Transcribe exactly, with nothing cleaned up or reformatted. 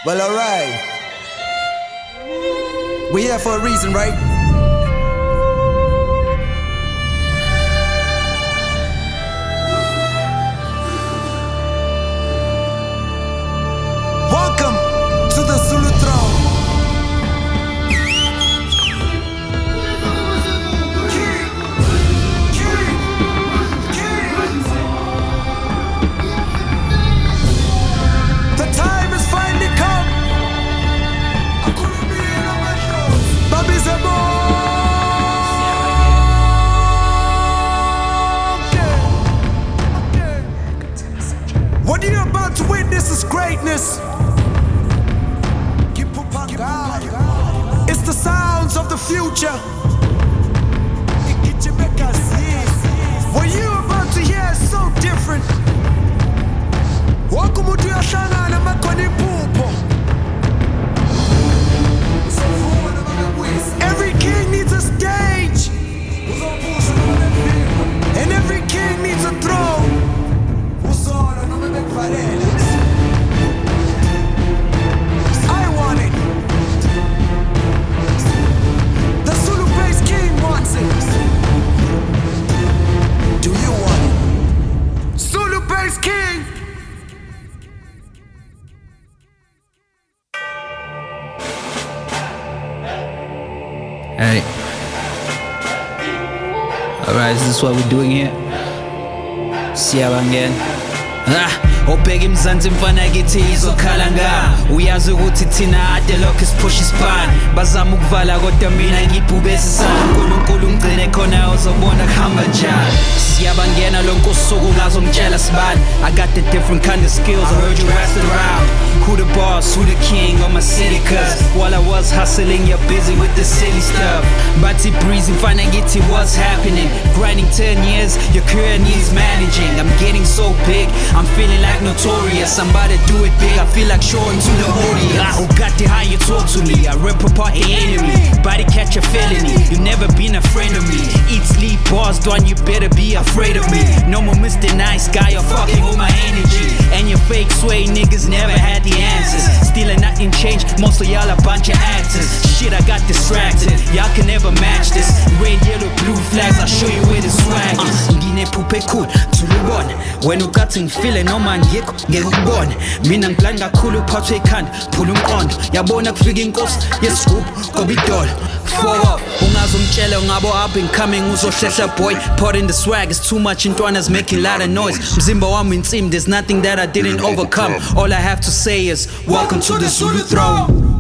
Well, alright. We're here for a reason, right? Welcome to the Zulu throne. What you're about to witness is greatness. It's the sounds of the future. What you're about to hear is so different. Every king needs a stage, and every king needs a throne. I want it. The Zulu bass king wants it. Do you want it? Zulu bass king. Hey. Alright, is this what we're doing here? Siyabangena. Ah, obheka imzansi mfana kithi izokhala nga uyazi ukuthi thina ade lokho siphusha isibani bazama ukuvala kodwa mina ngibhubesa isandla uNkulunkulu ungcine khona uzobona kuhamba njani siyabangena lonke usuku ngazongitshela sibani I got the different kind of skills I heard you wrestling around who the boss who the king of my city cause while I was hustling you're busy with the silly stuff bathi breezy mfana ngithi what's happening grinding ten years your career needs managing I'm getting so big I'm feeling like notorious. I'm about to do it big. I feel like showing to the audience. I got the how you talk to me. I rip apart the enemy. Body catch a felony. You never been a friend of me. Eat, sleep, bars, done. You better be afraid of me. No more Mister Nice Guy. You're fucking with my energy. And your fake sway niggas never had the answers. Still ain't nothing changed. Most of y'all a bunch of actors. Shit, I got distracted. Y'all can never match this. Red, yellow, blue flags. I'll show you where the swag is. Ngine pupe cool. Tulubon. When you got in feeling no man ngekho ngekubona mina ngiplan kakhulu uphathwe ikhanda phula umqondo yabona kufika inkosi yesgroup ngoba idolo forward ungazomtshela ngabo up and coming uzohlehla boy put in the swag it's too much intwana's making a lot of noise mzimba wami insim there's nothing that I didn't overcome all I have to say is welcome to the Zulu throne.